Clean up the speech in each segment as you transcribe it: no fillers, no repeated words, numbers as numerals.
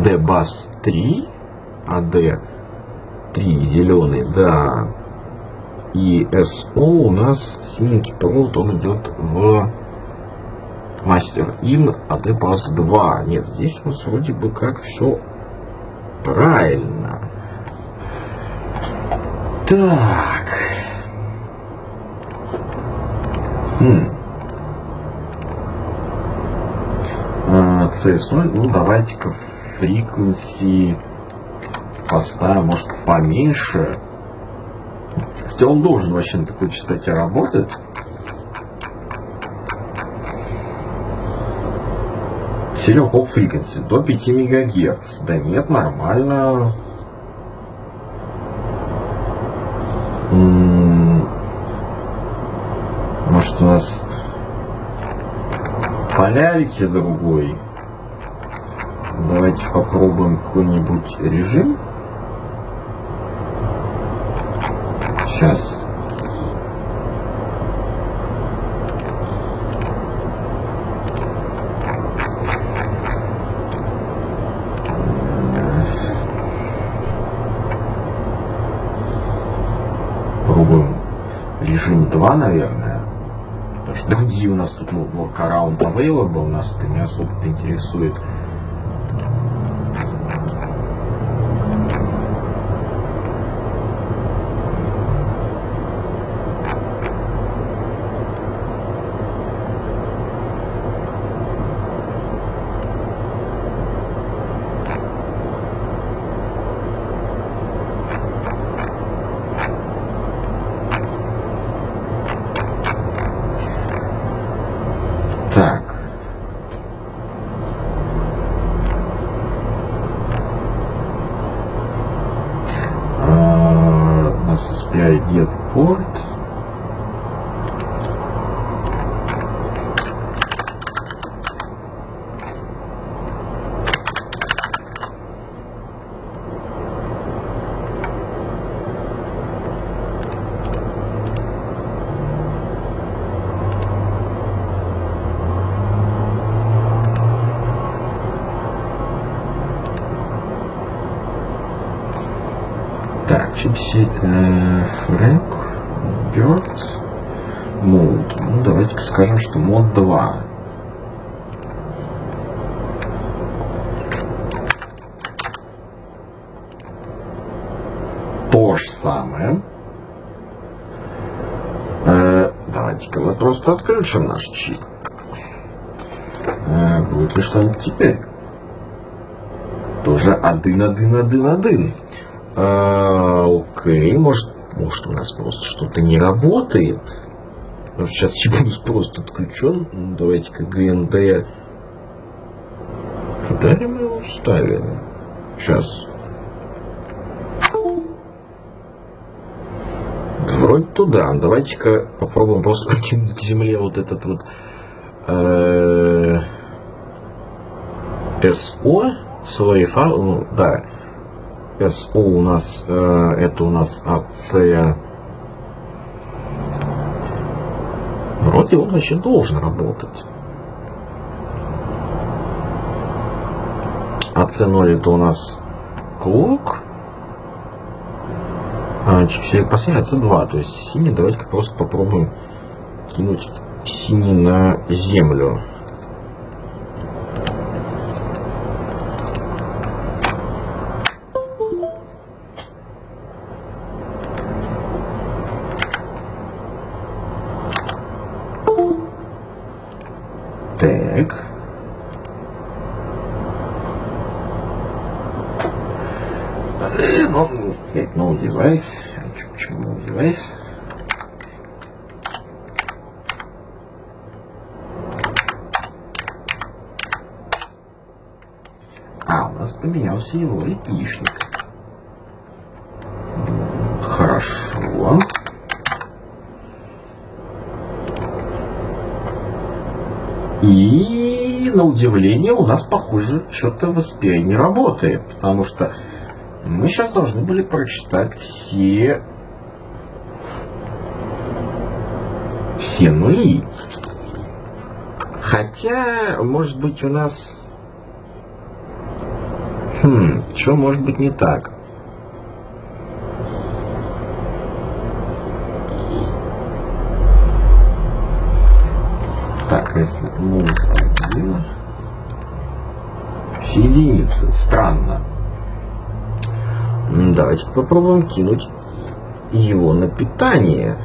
Dbus 3, AD 3 зеленый, да. И SO у нас синенький провод, он идет в Master in AD-Bus 2. Нет, здесь у нас вроде бы как все правильно. Так. CS0, ну давайте-ка frequency поставим, может, поменьше. Хотя он должен вообще на такой частоте работать. Serial Hop Frequency до 5 МГц. Да нет, нормально. Может, у нас полярите другой. Давайте попробуем какой-нибудь режим. Сейчас. Пробуем режим 2, наверное. Потому что другие у нас тут workaround available, нас это не особо-то интересует. Так. У нас SPI get port. Так, чипсет Frank Birds Mode. Ну, давайте-ка скажем, что мод 2. То же самое. Давайте-ка мы просто отключим наш чип. Будет ли что-нибудь теперь? Тоже один. Окей, может у нас просто что-то не работает. Потому что сейчас чип у нас просто отключен. Ну, давайте-ка GND. Куда ли мы его ставили? Сейчас. Вроде туда. Давайте-ка попробуем просто покинуть к земле вот этот вот SO. Свой файл, ну, да. SO у нас, это у нас AC. Вроде он вообще должен работать. AC0 это у нас клок. Чипсет последний AC2, то есть синий. Давайте-ка просто попробуем кинуть синий на землю. Так. No device. Почему no device? У нас поменялся его IP-шник. Хорошо. И на удивление у нас, похоже, что-то в SPI не работает, потому что мы сейчас должны были прочитать все нули. Хотя, может быть, у нас Что может быть не так? Так, если мульт-1 все единицы, странно. Давайте попробуем кинуть его на питание.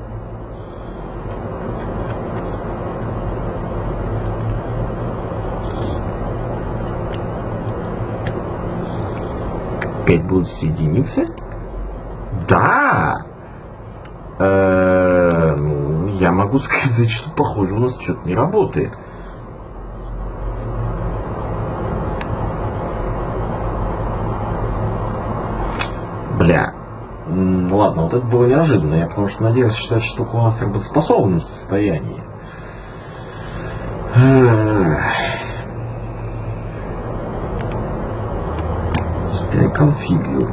Опять будут все единицы? Да! Ну, я могу сказать, что похоже у нас что-то не работает. Бля. Ладно, вот это было неожиданно. Я потому что надеялся, что эта штука у нас в работоспособном состоянии. Теперь конфигурирую.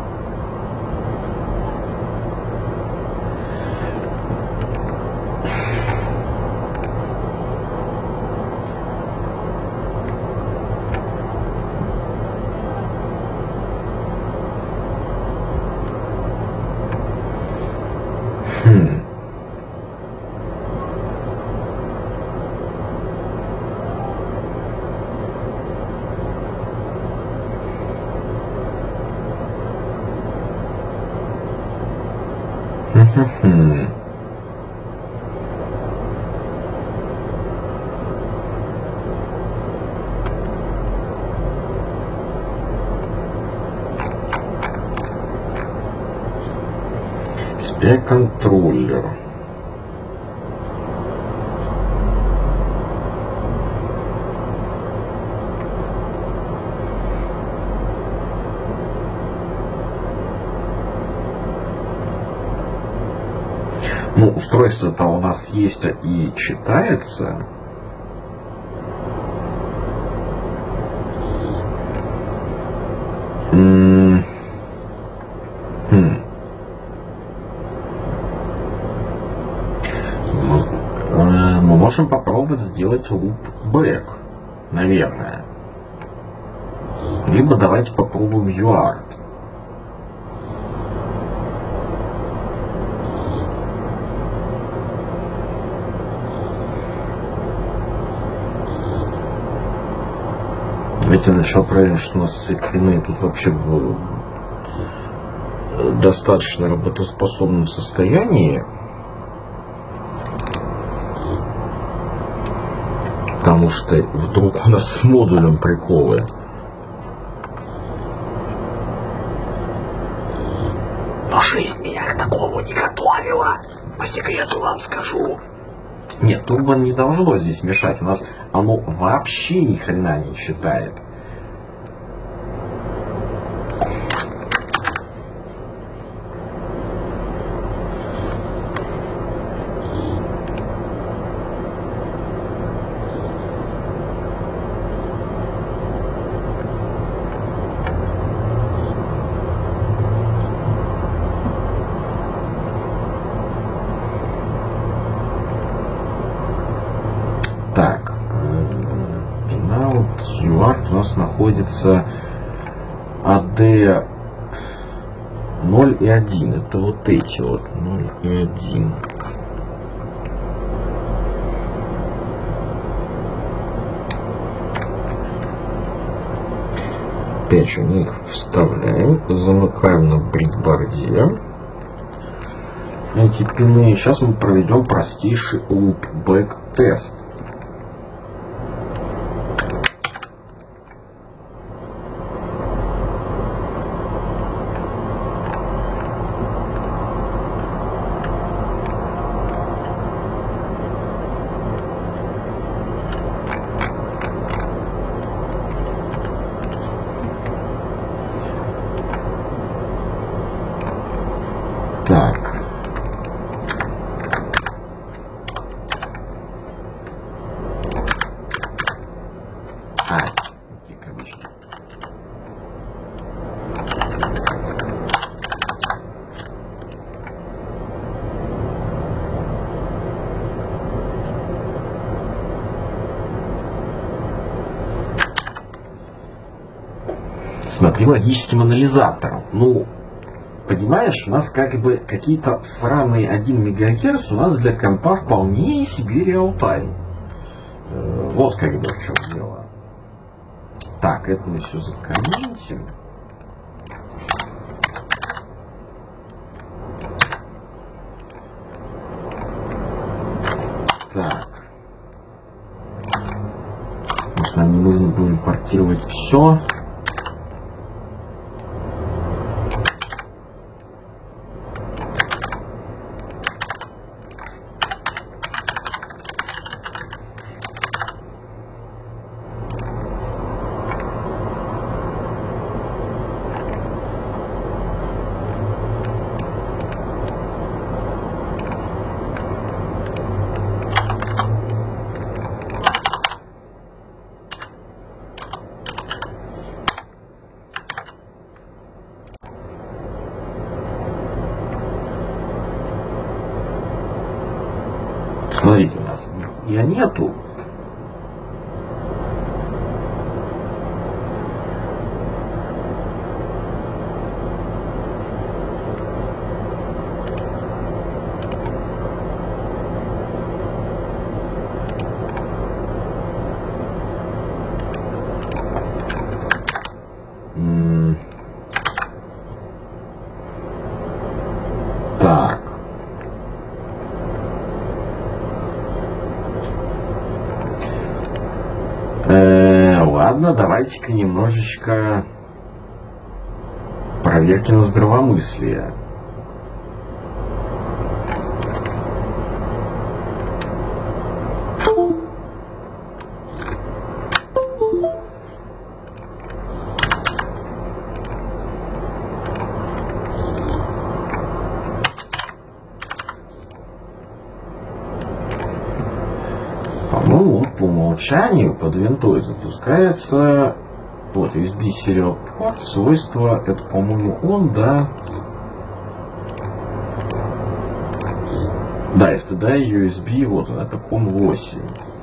Контроллер. Ну, устройство-то у нас есть и читается. Мы можем попробовать сделать loopback, наверное. Либо давайте попробуем UART. Давайте начал проверить, что у нас циклены тут вообще в достаточно работоспособном состоянии. Потому что вдруг у нас с модулем приколы. Но жизнь меня к такому не готовила. По секрету вам скажу. Нет, турбо не должно здесь мешать. У нас оно вообще ни хрена не считает. Так, пенал UART у нас находится AD 0 и 1. Это вот эти вот 0 и 1. Опять же мы их вставляем, замыкаем на бритборде эти пины. Сейчас мы проведем простейший loopback тест. Так. Какие кавычки. Смотри логическим анализатором. Ну, понимаешь, у нас как бы какие-то сраные 1 МГц у нас для компа вполне себе реалтайм. Вот как бы в чем дело. Так, это мы все закомментим. Так. Может, нам не нужно было импортировать все. Смотрите, у нас нихуя нету. Так. Ладно, давайте-ка немножечко проверки на здравомыслие. По-моему, по умолчанию под винтой запускается вот USB Serial Port, свойства, это, по-моему, он, да. Да, FTDI USB, вот он, это COM8.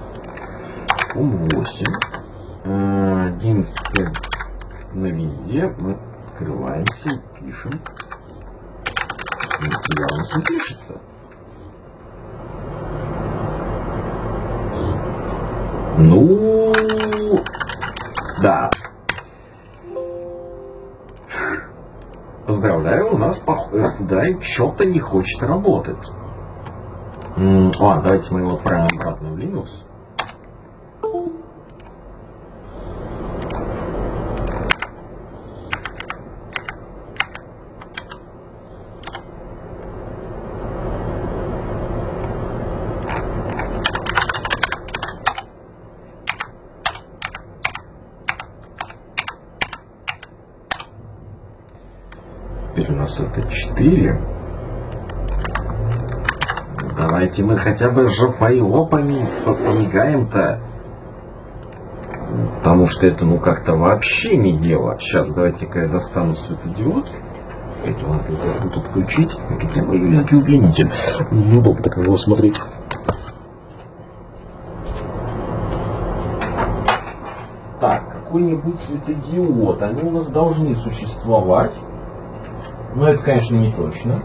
COM8. 11 на винде. Мы открываемся и пишем. Я у нас не пишется. Ну, да. Поздравляю, у нас FTDI что-то не хочет работать. Ладно, давайте мы его отправим обратно в Linux. Теперь у нас это 4. Давайте мы хотя бы жопайло помигаем-то. Потому что это ну как-то вообще не дело. Сейчас давайте-ка я достану светодиод. Это надо будет отключить. Где мой USB-удлинитель? Неудобно так на него смотреть. Так, какой-нибудь светодиод. Они у нас должны существовать. Но это, конечно, не точно.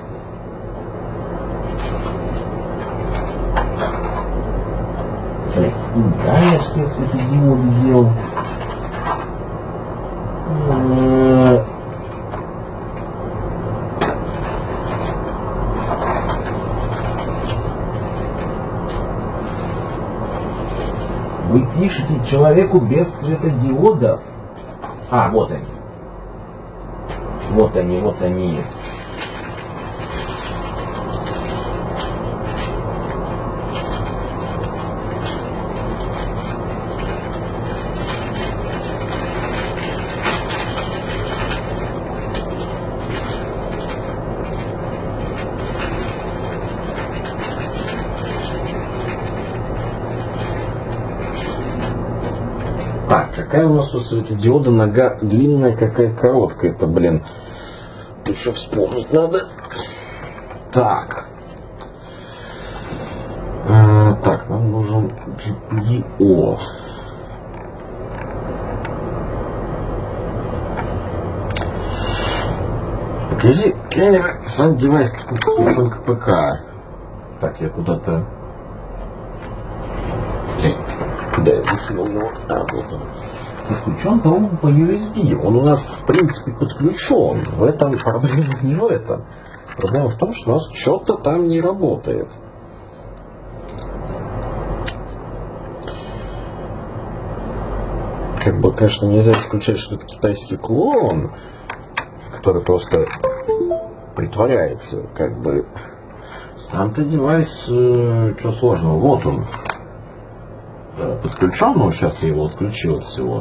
Да, я все светодиоды делал. Вы пишете человеку без светодиодов? А, вот они. Вот они, вот они. Так, какая у нас у светодиода нога длинная, какая короткая, это, блин. Тут что вспомнить надо. Так. Так, нам нужен GPO. Вблизи клинера сам девайс подключен к ПК. Так, я куда-то... Куда я закинул его? А, вот он. Подключен-то он по USB. Он у нас, в принципе, подключен. В этом проблема не в этом. Проблема в том, что у нас что-то там не работает. Как бы, конечно, нельзя исключать, что это китайский клон, который просто притворяется, как бы. Сам-то девайс, что сложного, вот он. Подключен, но сейчас я его отключил от всего.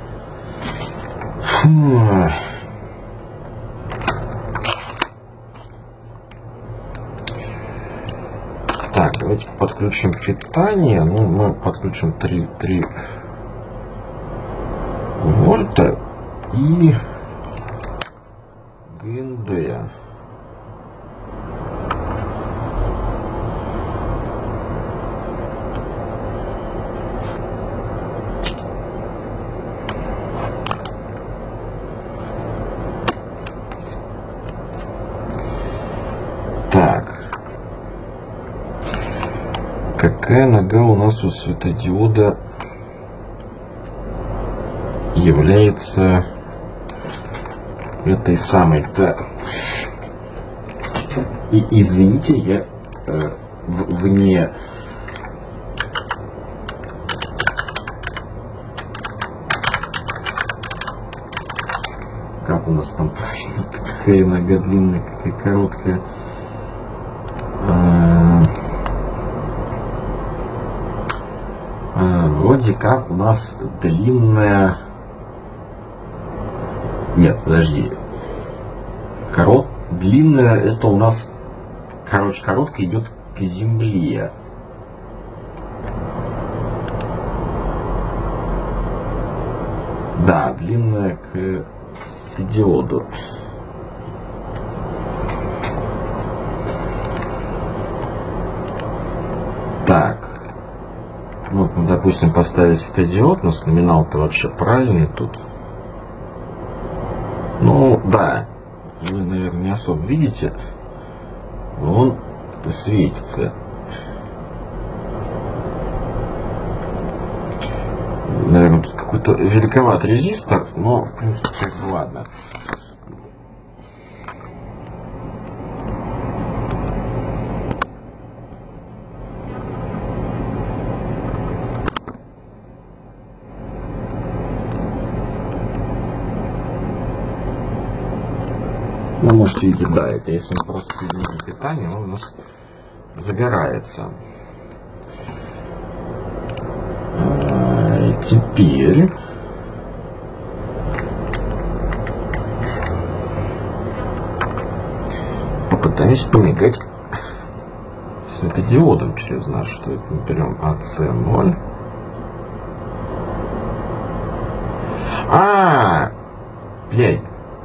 Так, давайте подключим питание. Ну, мы подключим 3 вольта и ГНД. Так. Какая нога у нас у светодиода является этой самой? Так. И извините, я вне как у нас там правильно, какая нога длинная, какая короткая. Вроде как у нас длинная. Нет, подожди. Длинная это у нас, короче, короткая идет к земле. Да, длинная к светодиоду. Так. Вот, мы, допустим, поставили светодиод, у нас номинал-то вообще правильный тут. Ну, да, вы, наверное, не особо видите, но он светится. Наверное, тут какой-то великоват резистор, но, в принципе, как бы ладно. Вы можете видеть, да, это если мы просто соединим питание, он у нас загорается. Теперь попытаемся помигать светодиодом через наш, что это мы берем AC0. Блядь.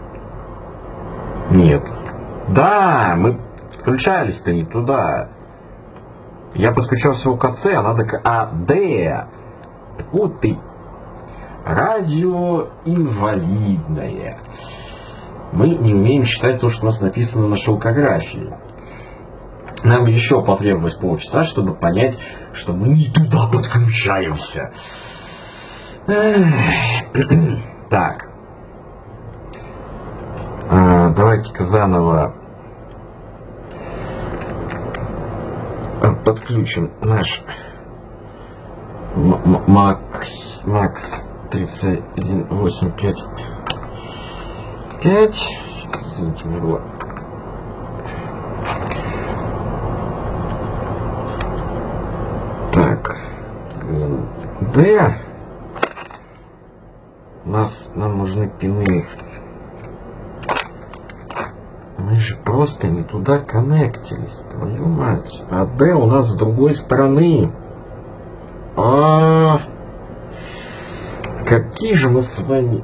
Нет. Да, мы подключались-то не туда. Я подключался к АЦ, а надо к АД. Вот ты. Радиоинвалидное. Мы не умеем читать то, что у нас написано на шелкографии. Нам еще потребовалось полчаса, чтобы понять, что мы не туда подключаемся. Так. Давайте-ка заново подключим наш Макс 3185. Извините, не было. Так, ГНД. Нам нужны пины. Мы же просто не туда коннектились, твою мать. АД у нас с другой стороны. Какие же мы с вами...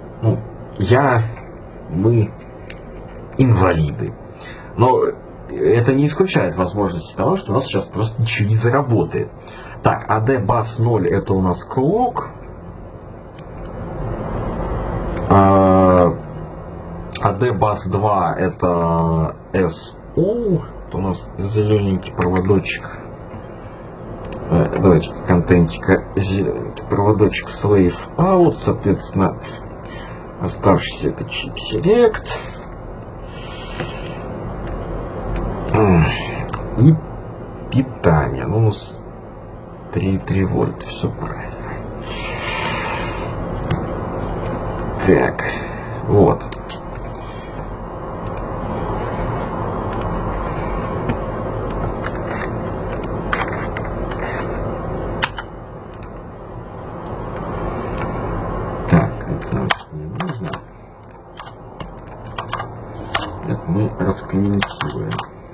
мы инвалиды. Но это не исключает возможности того, что у нас сейчас просто ничего не заработает. Так, AD бас 0 это у нас клок. AD DBus2 это SO, это у нас зелененький проводочек. Давайте контентика, зелененький проводочек Slave Out, соответственно, оставшийся это чип Select. И питание. Ну, у нас 3,3 вольта, все правильно. Так, вот. Так, это нам не нужно. Это мы раскомментируем.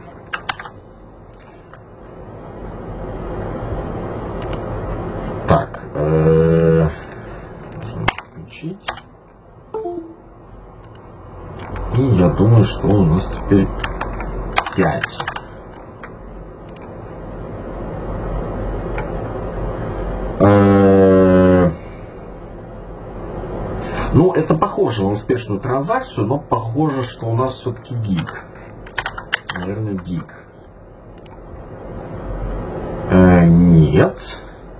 Так, нужно включить. И я думаю, что у нас теперь 5. Ну, это похоже на успешную транзакцию, но похоже, что у нас все-таки гиг. Наверное, гиг. Нет.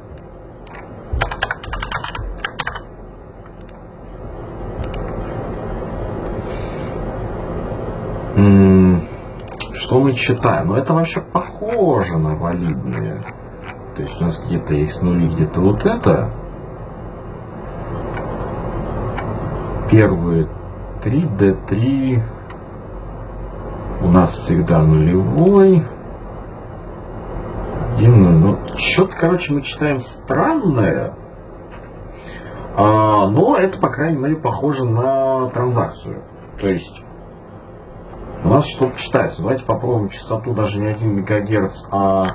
Что мы читаем? Ну, это вообще похоже на валидные. То есть у нас где-то есть нули, где-то вот это. Первые 3, D3 у нас всегда нулевой. Ну, что-то, короче, мы читаем странное. Но это, по крайней мере, похоже на транзакцию. То есть у нас что-то читается. Давайте попробуем частоту даже не 1 МГц, а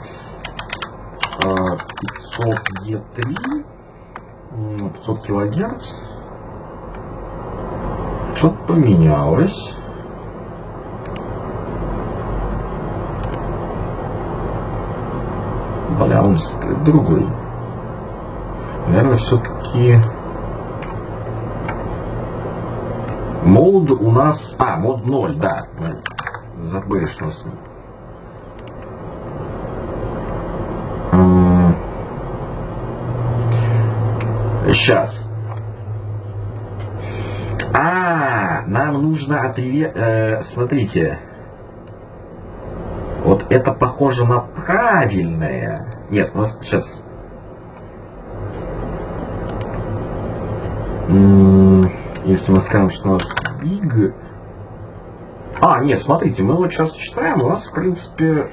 500 Е3, 500 кГц. Что-то поменялось. Бля, он другой. Наверное, все-таки мод у нас... мод 0, да. Забыли, что с ним. Сейчас. Нам нужно смотрите. Вот это похоже на правильное. Нет, у нас сейчас... Если мы скажем, что у нас big... нет, смотрите, мы вот сейчас читаем, у нас, в принципе,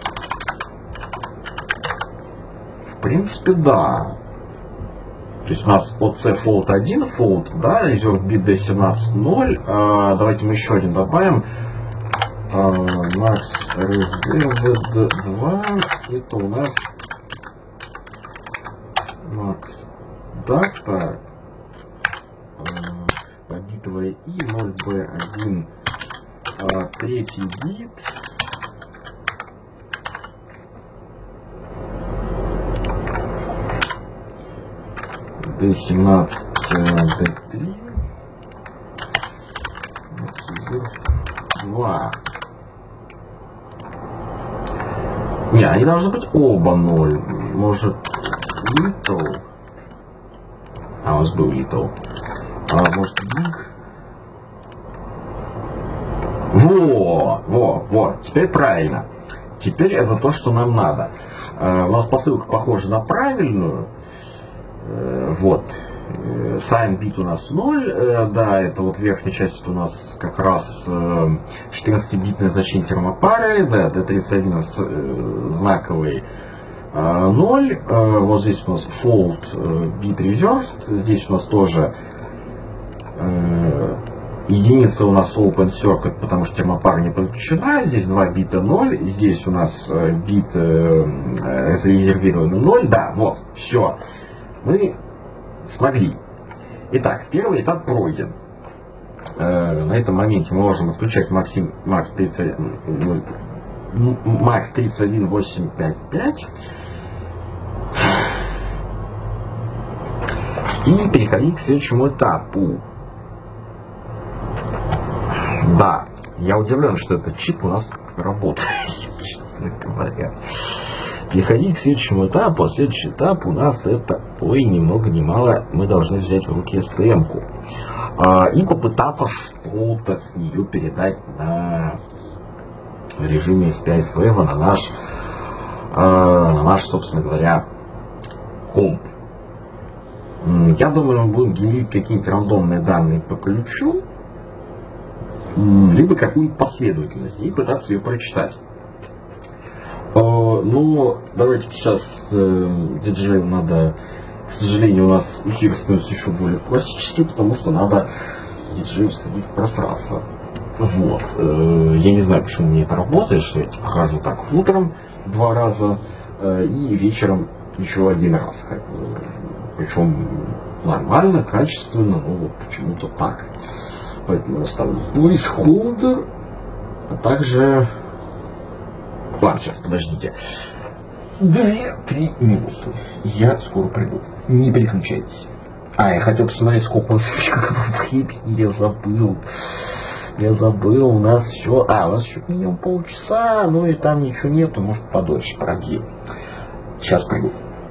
да. То есть у нас OC fold 1 fold, да, reserve bit D17 0. Давайте мы еще один добавим. Max reserved 2. Это у нас Max data. Побитовая и 0B1. Третий бит. D17, D3. 2. Не, они должны быть оба 0. Может, little. У нас был little. Может, big. Во, теперь правильно. Теперь это то, что нам надо. У нас посылка похожа на правильную. Вот. Sign bit у нас 0. Да, это вот верхняя часть у нас как раз 14-битное значение термопары. Да, D31 знаковый 0. Вот здесь у нас fold bit reversed. Здесь у нас тоже единица у нас open circuit, потому что термопара не подключена. Здесь 2 бита 0. Здесь у нас бит зарезервированный 0. Да, вот, все. Мы смогли. Итак, первый этап пройден. На этом моменте мы можем отключать Max 31855 и переходить к следующему этапу. Да, я удивлен, что этот чип у нас работает, честно говоря. Переходить к следующему этапу, а следующий этап у нас это, ни много ни мало, мы должны взять в руки STM-ку и попытаться что-то с нее передать на режиме SPI-SWAV на наш, собственно говоря, комп. Я думаю, мы будем генерить какие-нибудь рандомные данные по ключу, либо какую-нибудь последовательность, и пытаться ее прочитать. Но давайте сейчас диджею надо, к сожалению, у нас эфир становится еще более классический, потому что надо диджею сходить просраться. Вот. Я не знаю, почему мне это работает, что я хожу так утром 2 раза и вечером еще 1 раз. Причем нормально, качественно, но вот почему-то так. Поэтому я ставлю placeholder, а также... Ладно, сейчас, подождите. 2-3 минуты. Я скоро приду. Не переключайтесь. Я хотел посмотреть, сколько у нас времени. Я забыл, у нас еще... у нас еще минимум полчаса, ну и там ничего нету, может подольше продлим. Сейчас приду.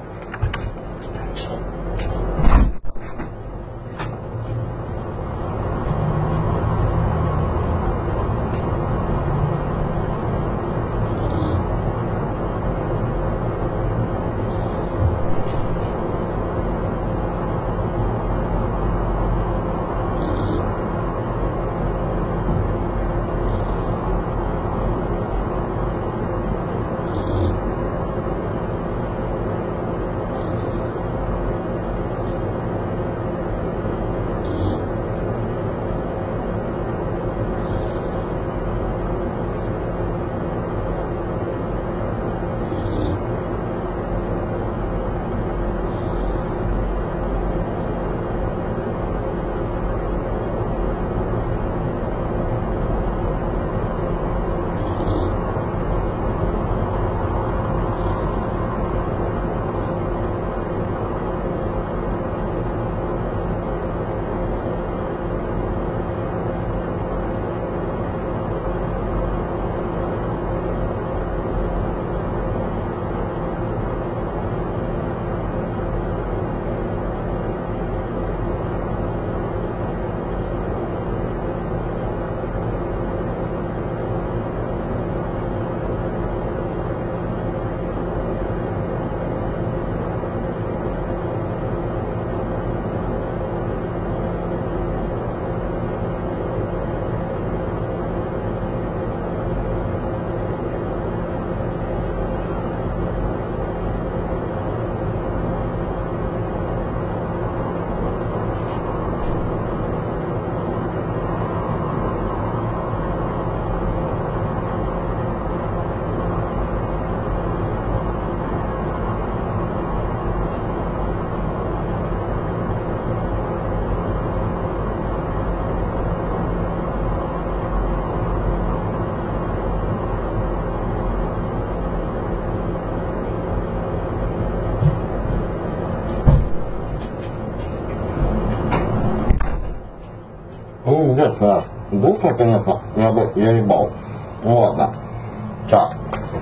Нет, быстро, конечно, я ебал. Ладно. Так.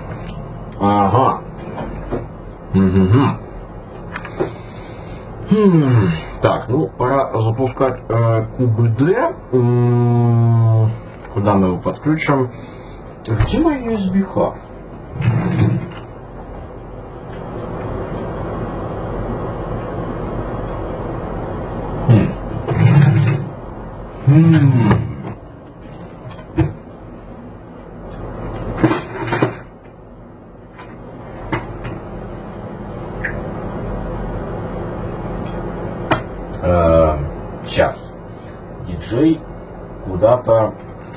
Ага. Так, ну, пора запускать QBD. Куда мы его подключим? Где мой USB хаб? Сейчас. Диджей куда-то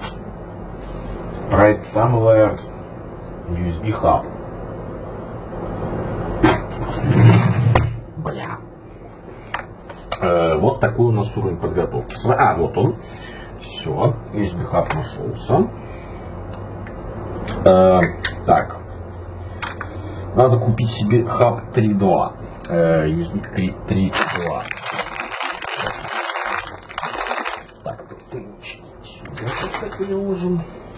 про это самое USB хаб. Бля. Вот такой у нас уровень подготовки. Вот он. Все, USB хаб нашелся. Так. Надо купить себе хаб 3.2. USB 3.2. Так, сюда. Вот переложим.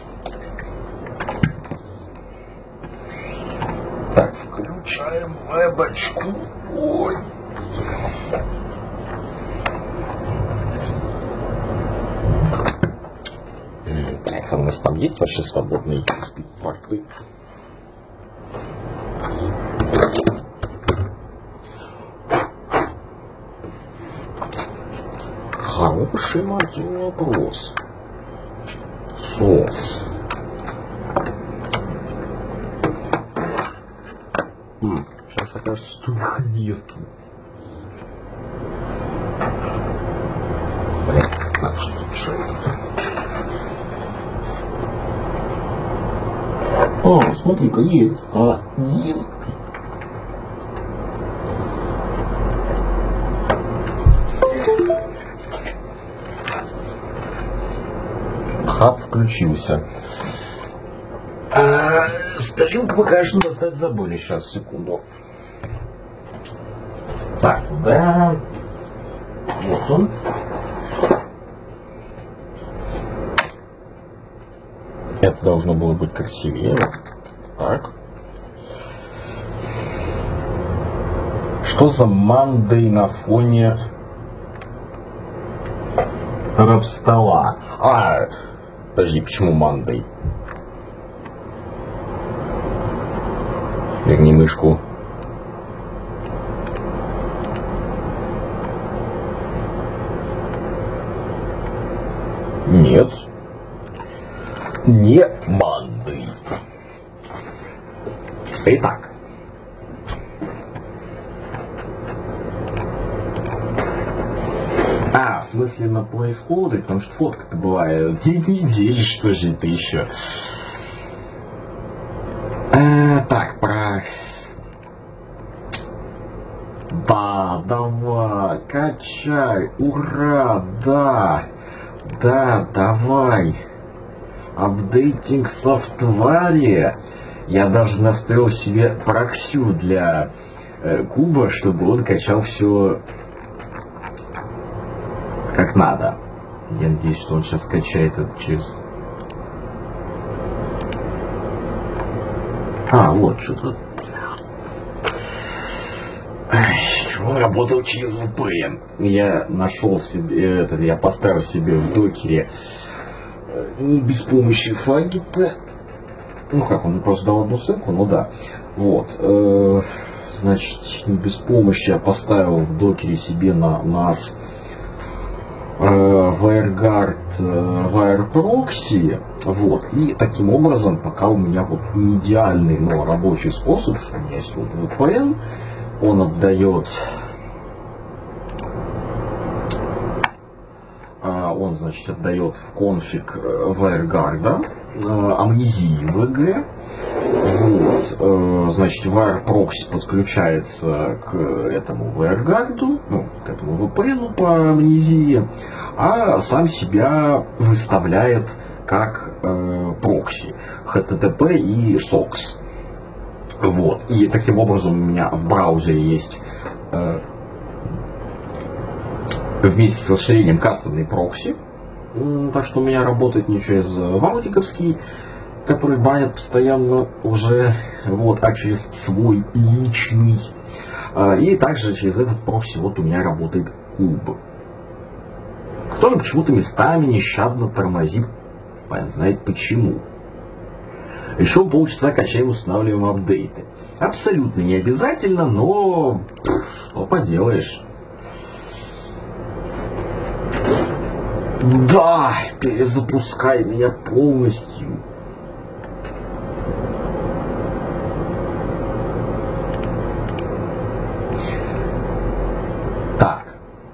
Так, включаем вебочку. Ой. Так, у нас там есть вообще свободные порты? Хороший вопрос. Соус. Сейчас окажется, что их нету. Блин, надо что-то решать. О, смотри-ка, есть. Один. Хаб включился. Старинку мы, конечно, достать забыли. Сейчас, секунду. Так, да. Вот он. Это должно было быть красивее. Так. Что за Мандей на фоне рабстола? Подожди, почему Мандей? Верни мышку. Нет. Не Мандей. Итак. В смысле на placeholder, потому что фотка-то бывает 2 недели, что же это еще. Так, про... Да, давай, качай, ура, да, давай. Апдейтинг софтваре. Я даже настроил себе проксю для куба, чтобы он качал все как надо. Я надеюсь, что он сейчас скачает это через... Вот что-то. Он работал через VPN. Я нашел себе этот, я поставил себе в докере не без помощи фагита. Ну как, он просто дал одну ссылку, ну да. Вот. Значит, не без помощи я поставил в докере себе на NAS WireGuard WireProxy, вот, и таким образом, пока у меня вот не идеальный, но рабочий способ, что у меня есть вот VPN, он отдает, значит, отдает в конфиг WireGuard амнезии VG. Вот, значит, WireProxy подключается к этому WireGuard, ну, к этому VPN по амнезии, а сам себя выставляет как прокси, HTTP и SOX. Вот, и таким образом у меня в браузере есть вместе с расширением кастомный прокси, так что у меня работает не через ваутиковский, который банят постоянно уже, вот, а через свой личный. И также через этот прокси вот у меня работает куб, который почему-то местами нещадно тормозит, понятно знает почему. Еще полчаса качаем, устанавливаем апдейты. Абсолютно не обязательно, но что поделаешь. Да, перезапускай меня полностью. Так,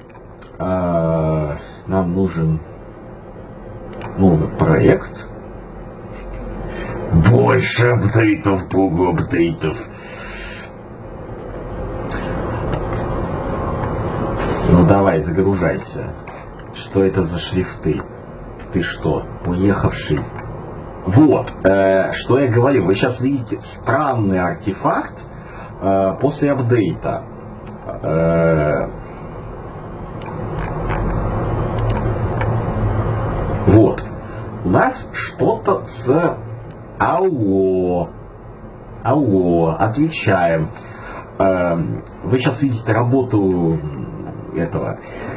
нам нужен новый проект. Больше апдейтов, богу апдейтов. Ну давай, загружайся. Что это за шрифты? Ты что, уехавший? Вот, что я говорю. Вы сейчас видите странный артефакт после апдейта. Вот. нас что-то с... Алло, отвечаем. Вы сейчас видите работу этого...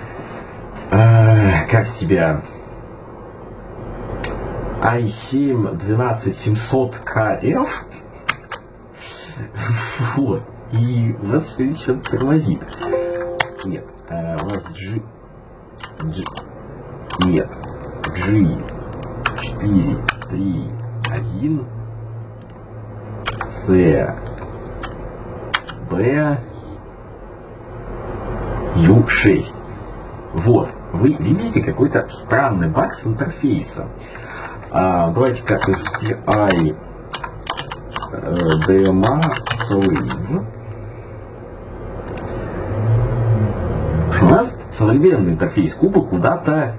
как тебя... i7-12700KF. Вот. И у нас все что-то тормозит. Нет, у нас нет. G4, 3, 1, C, B, U6. Вот. Вы видите какой-то странный баг с интерфейсом. Давайте-ка SPI DMA Slave. У нас современный интерфейс куба куда-то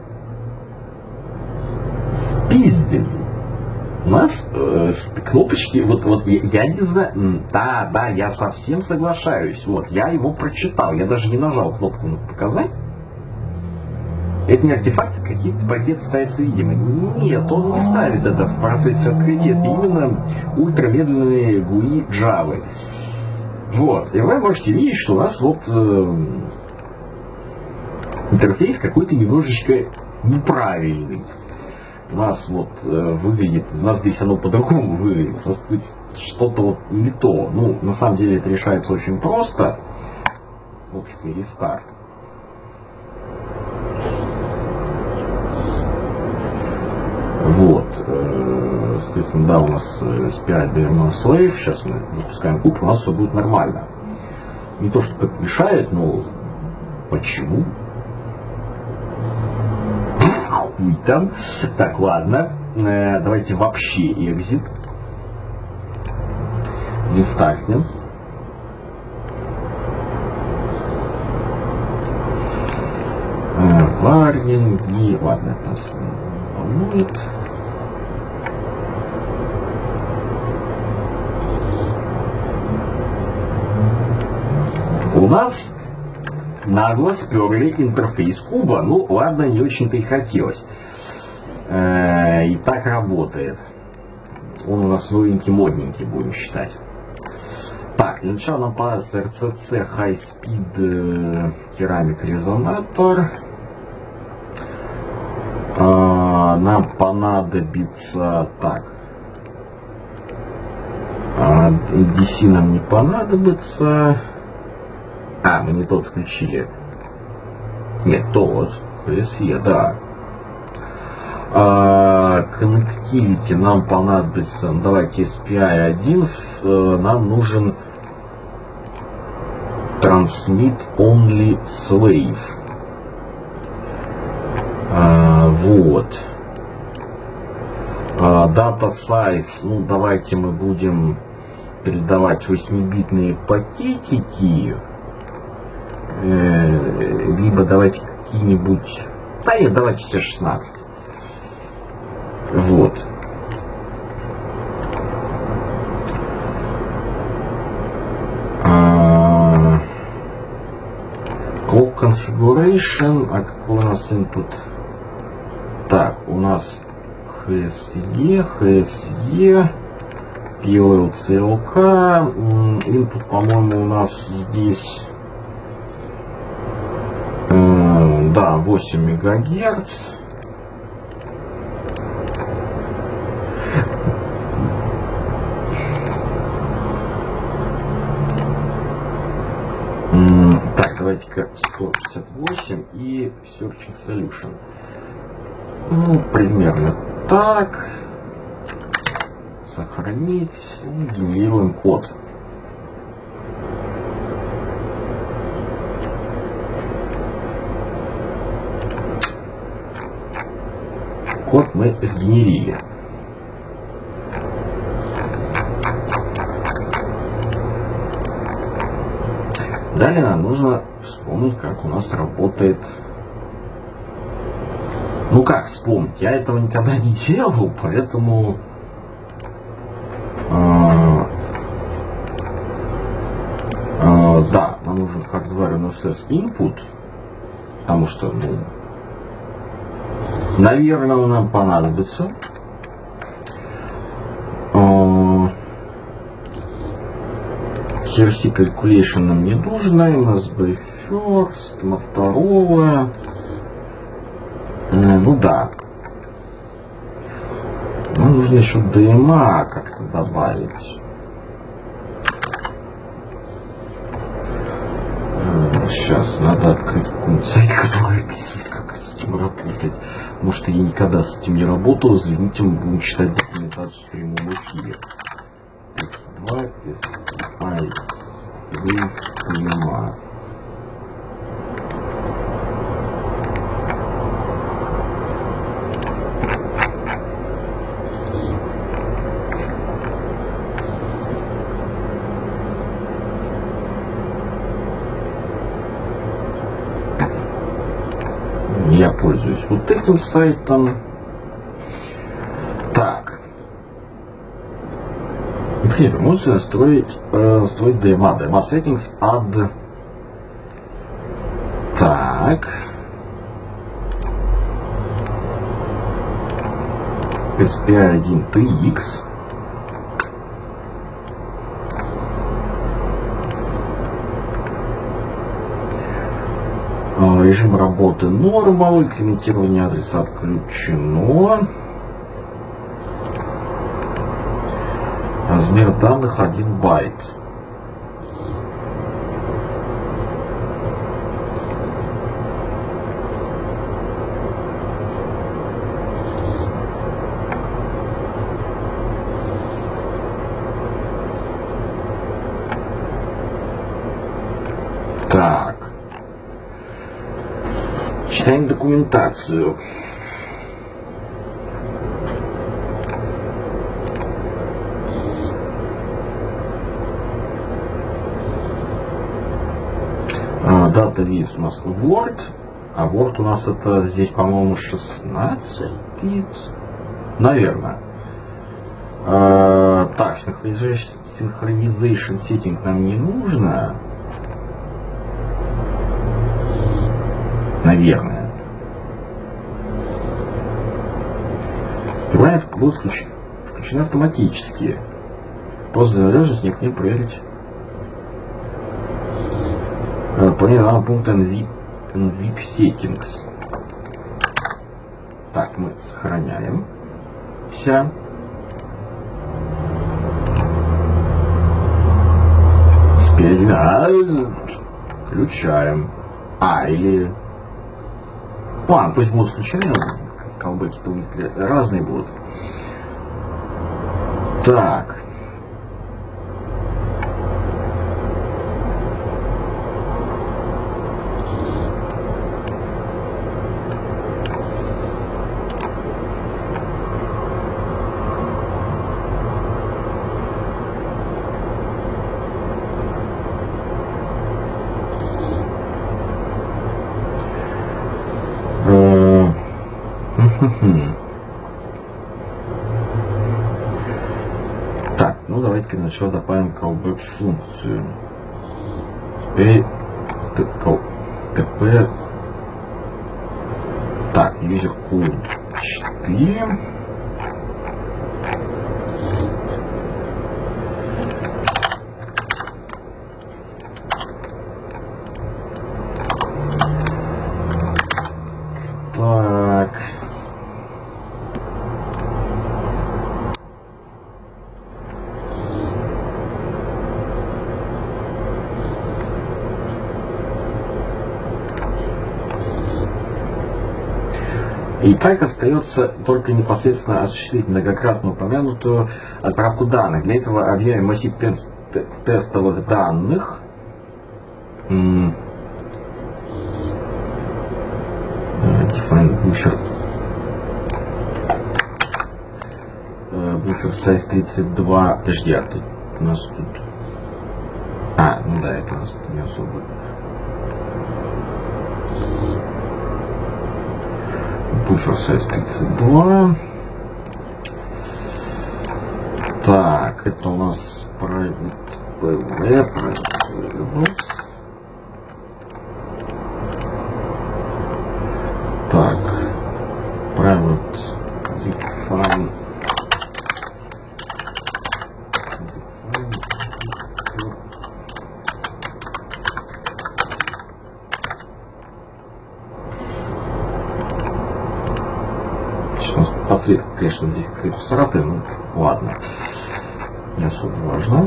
спизден. У нас кнопочки, вот я не знаю, да, я совсем соглашаюсь. Вот, я его прочитал, я даже не нажал кнопку «Показать». Это не артефакты, какие-то пакеты ставятся видимы. Нет, он не ставит это в процессе открытия. Это именно ультрамедленные GUI Java. Вот. И вы можете видеть, что у нас вот интерфейс какой-то немножечко неправильный. У нас вот выглядит, у нас здесь оно по-другому выглядит. У нас что-то вот не то. Ну, на самом деле это решается очень просто. Кнопочка рестарт. Вот, соответственно, да, у нас SPI DMA Slave, сейчас мы запускаем куб, у нас все будет нормально. Не то, что как мешает, но почему? Хуй там. Так, ладно, давайте вообще exit. Рестартнем. Варнинги, ладно, это нас волнует. У нас нагло сперли интерфейс куба. Ну, ладно, не очень-то и хотелось. И так работает. Он у нас новенький, модненький, будем считать. Так, для начала нам понадобится RCC High Speed Ceramic Resonator. Нам понадобится... Так. DC нам не понадобится. Мы не тот включили. Нет, тот. PSE, да. Connectivity нам понадобится. Давайте SPI 1. Нам нужен Transmit Only Slave. Вот. Data Size. Ну, давайте мы будем передавать 8-битные пакетики. Либо давайте какие-нибудь... Да нет, давайте все 16. Вот. Clock Configuration. А какой у нас input? Так, у нас HSE, PLL, CLK. Input, по-моему, у нас здесь... Да, 8 мегагерц. Так, давайте-ка 158 и Searching Solution. Ну, примерно так. Сохранить. И генерируем код. Код мы сгенерили. Далее нам нужно вспомнить, как у нас работает. Ну как вспомнить? Я этого никогда не делал, поэтому да, нам нужен hardware NSS input, потому что, ну, Наверное, он нам понадобится. CRC Calculation нам не нужна. MSB First, Motorola. Ну да. Нам нужно еще DMA как-то добавить. Сейчас надо открыть какой-нибудь сайт, который описывает, как с этим работать. Потому что я никогда с этим не работал. Извините, мы будем читать документацию в прямом эфире. X2, S1, Wave, DMA. Я пользуюсь вот этим сайтом. Так. Например, можно строить DMA. DMA settings add. Так. SPI1 TX. Режим работы Normal, инкрементирование адреса отключено. Размер данных 1 байт. Так. Читаем документацию. Дата вид у нас Word, а Word у нас это здесь, по-моему, 16 бит. Наверное. Так, Synchronization Setting нам не нужно. Наверное. Прибавление будет включено автоматически. Просто надежность никак не проверить. Понятно, пункт NVIC Settings. Так, мы сохраняем. Все. Теперь включаем. Или... Ладно, пусть будут включены. Колбеки-то у них разные будут. Так. Так, ну давайте-ка сначала добавим callback функцию. ТП. Так, user code 4. Так. И так остается только непосредственно осуществить многократно упомянутую отправку данных. Для этого объявим массив тестовых данных. Define buffer. Buffer size 32. Подожди, а тут у нас тут... ну да, это у нас не особо... Buffer size 32. Так, это у нас private PV, private variables. Так, такая вот define. Подсветка, конечно, здесь какие-то всраты, ну ладно, не особо важно.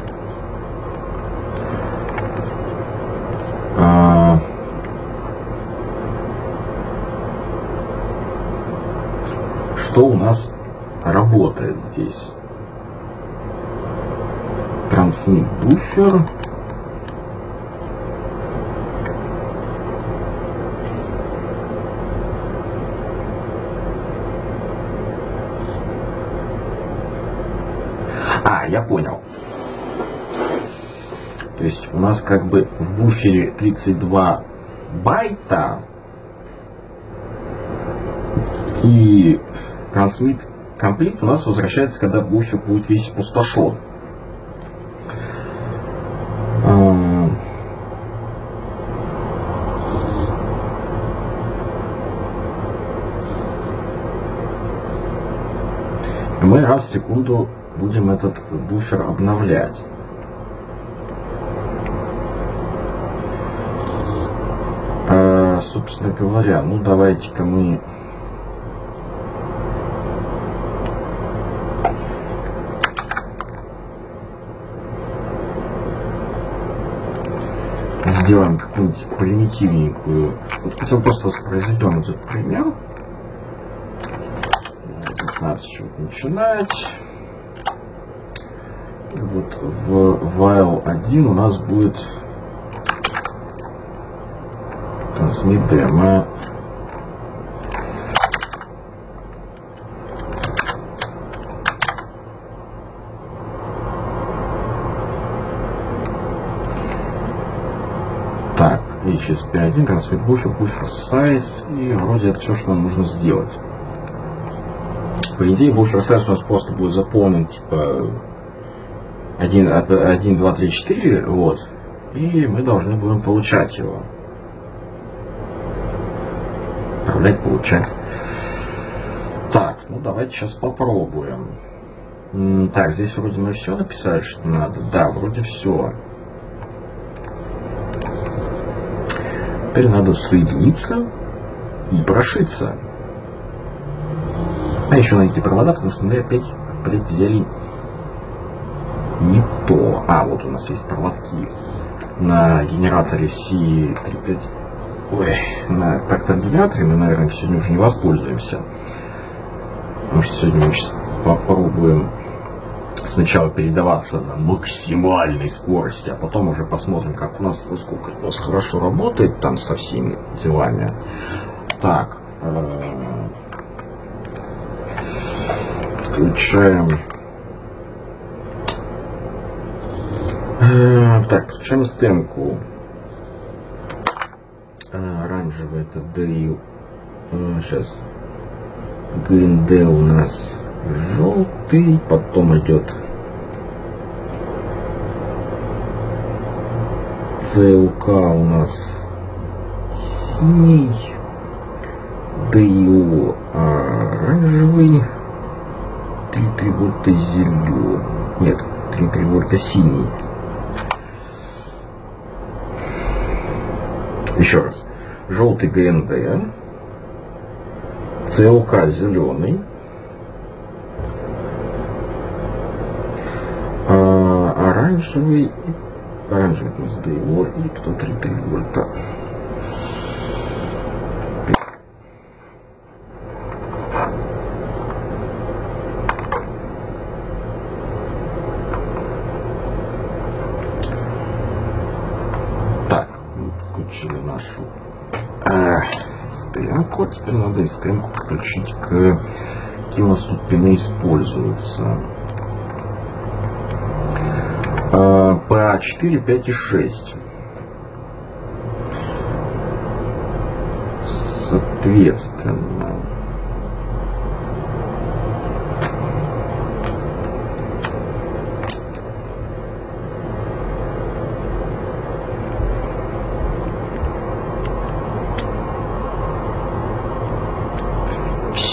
Что у нас работает здесь? Transmit буфер. Я понял. То есть у нас как бы в буфере 32 байта и transmit complete у нас возвращается, когда буфер будет весь опустошен. Мы раз в секунду будем этот буфер обновлять. Собственно говоря, ну давайте-ка мы сделаем какую-нибудь примитивненькую. Вот хотел просто воспроизведем этот пример. Здесь надо с чего-то начинать. Вот в while 1 у нас будет transmit demo. Так, HSP1, transmit buffer size, и вроде это все, что нам нужно сделать. По идее, buffer size у нас просто будет заполнен типа 1, 2, 3, 4, вот, и мы должны будем получать его. Отправлять, получать. Так, ну давайте сейчас попробуем. Так, здесь вроде мы все написали, что надо. Да, вроде все. Теперь надо соединиться и прошиться. А еще найти провода, потому что мы опять взяли не то. А, вот у нас есть проводки на генераторе C35. Ой, на трактор-генераторе мы, наверное, сегодня уже не воспользуемся. Потому что сегодня мы сейчас попробуем сначала передаваться на максимальной скорости, а потом уже посмотрим, как у нас, насколько у нас хорошо работает там со всеми делами. Так, включаем. Так, включаем стенку. Оранжевый это D. Сейчас. ГНД у нас желтый, потом идет ЦЛК у нас синий, ДИО оранжевый, 3 вольта зеленый, нет, 3 вольта синий. Еще раз. Желтый ГНД, ЦЛК зеленый, оранжевый у нас ДИО и потом 3 вольта. Так, мы подключили нашу стенку. Теперь надо и стенку подключить какие у нас тут пины используются. PA4, 5 и 6. Соответственно.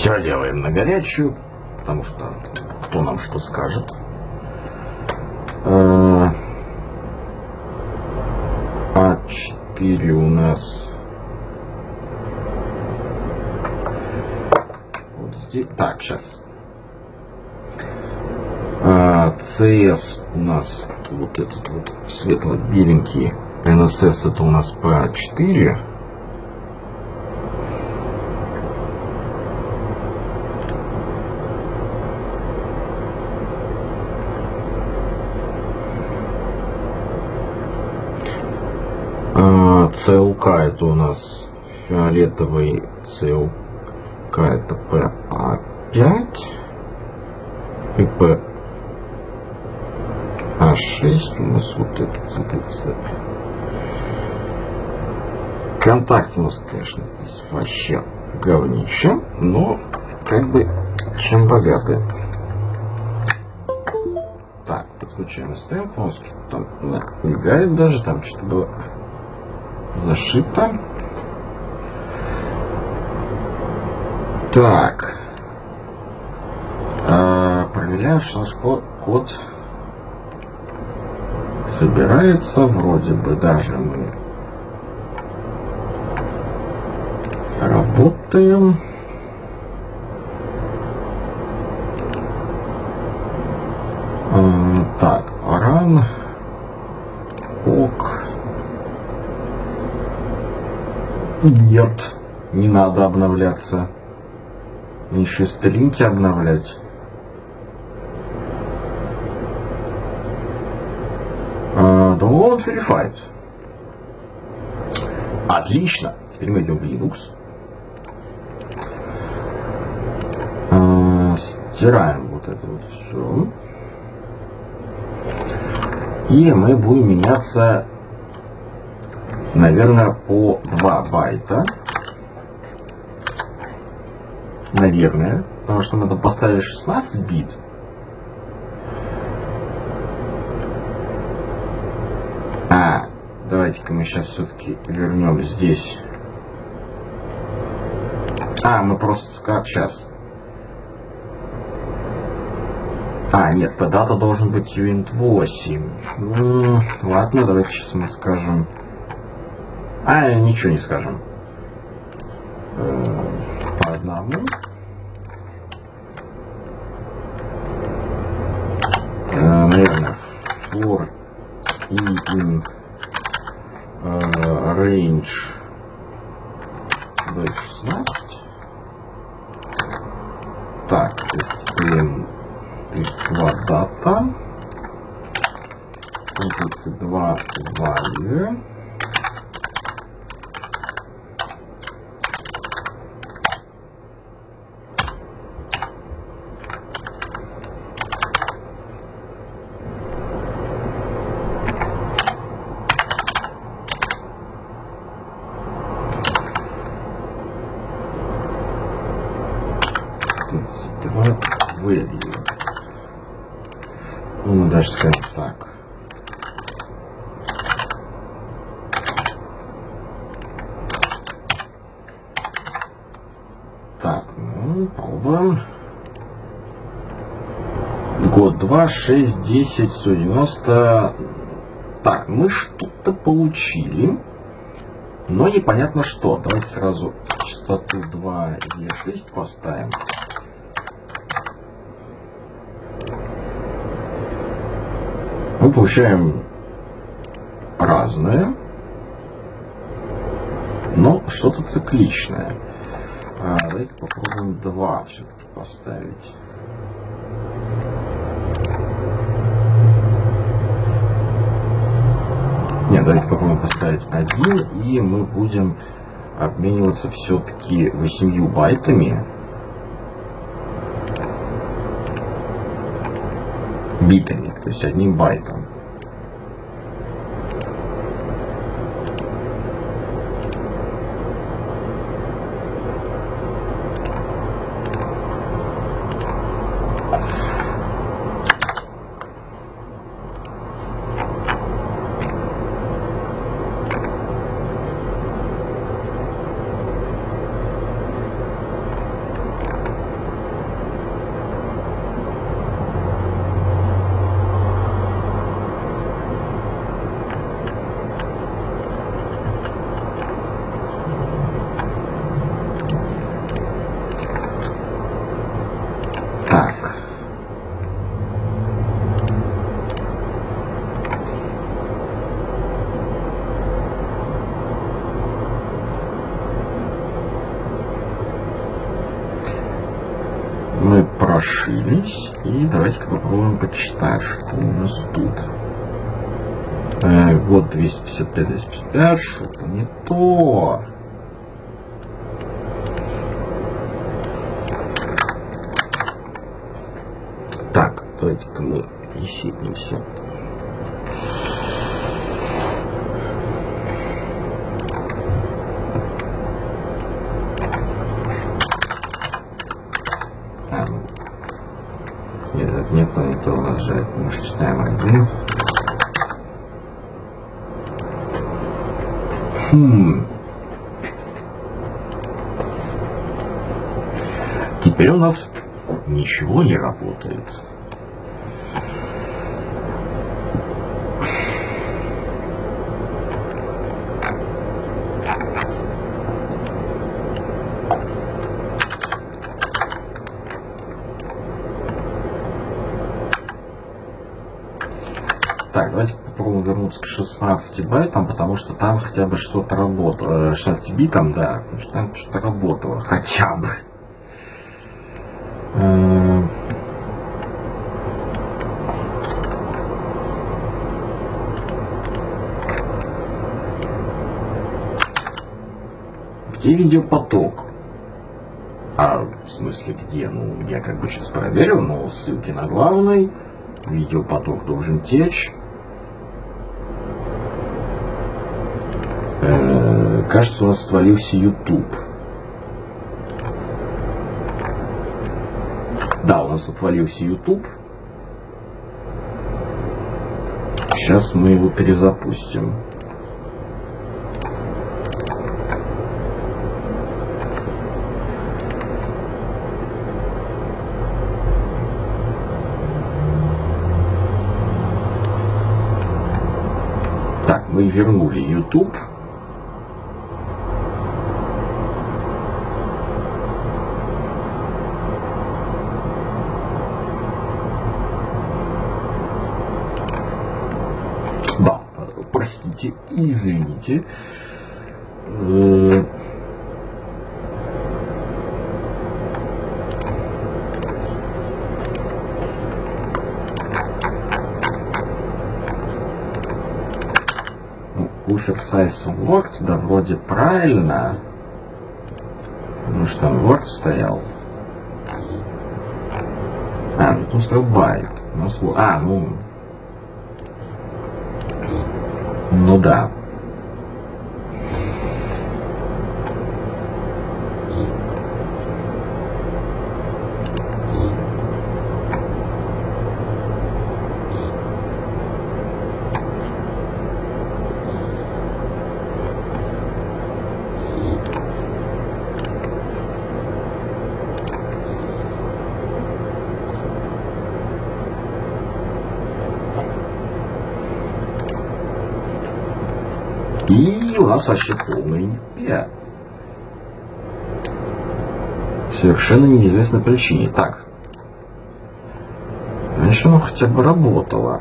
Все делаем на горячую, потому что кто нам что скажет. А4 у нас вот здесь. Так, сейчас. CS у нас вот этот вот светло-беленький. NSS это у нас P4. ЦЛК это у нас фиолетовый, ЦЛК это PA5 и PA6 у нас вот этот цепь. Контакт у нас, конечно, здесь вообще говнище, но как бы чем богаты. Так, подключаем стенд, у нас что-то там мигает даже, там что-то было зашито. Так. Проверяю, что наш код собирается. Вроде бы даже мы работаем. Так, run. ок. Нет, не надо обновляться. Еще стринги обновлять. Download verified. Отлично. Теперь мы идем в Linux. Стираем вот это вот все. И мы будем меняться, наверное, по 2 байта. Наверное. Потому что мы там поставили 16 бит. Давайте-ка мы сейчас все-таки вернем здесь. Мы просто сейчас. Нет, по дата должен быть юнит 8. Ладно, давайте сейчас мы скажем. Ничего не скажем. По одному. Наверное, for in range B16. Так, SPM 32 дата, 32 value. Value. Мы даже скажем так. Так, пробуем. Год 2, 6, 10, 190. Так, мы что-то получили, но непонятно что. Давайте сразу частоту 2E6 поставим. Мы получаем разное, но что-то цикличное. Давайте попробуем 2 все-таки поставить. Нет, давайте попробуем поставить 1, и мы будем обмениваться все-таки 8 байтами. Битами, то есть 1 байтом. расширить. И давайте-ка попробуем почитать, что у нас тут. Вот 255, что-то не то. Так, давайте-ка мы ресетнемся. Нет, не то нажать. Мы читаем один. Теперь у нас ничего не работает. Так, давайте попробуем вернуться к 16 байтам, потому что там хотя бы что-то работало. 16 битам, да, потому что там что-то работало, хотя бы. Где видеопоток? В смысле где? Ну, я как бы сейчас проверил, но ссылки на главный. Видеопоток должен течь. Кажется, у нас отвалился YouTube. Да, у нас отвалился YouTube. Сейчас мы его перезапустим. Так, мы вернули YouTube. Да, простите, извините. Buffer size worked, да, вроде правильно. Ну что там word стоял? Ну там стоял byte. Ну да. И у нас вообще полная нихуя. Совершенно неизвестной причине. Так. Значит, оно хотя бы работало.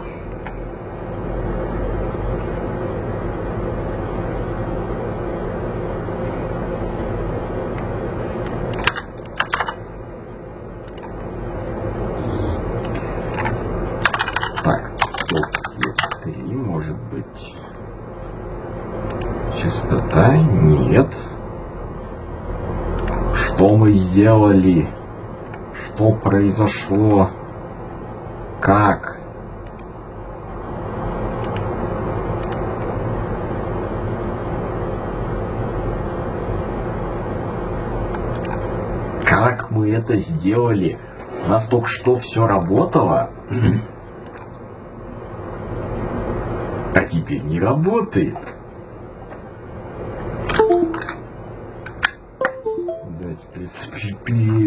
Так, 43, может быть. Частота? Нет. Что мы сделали? Что произошло? Как? Как мы это сделали? У нас только что все работало, а теперь не работает. Давайте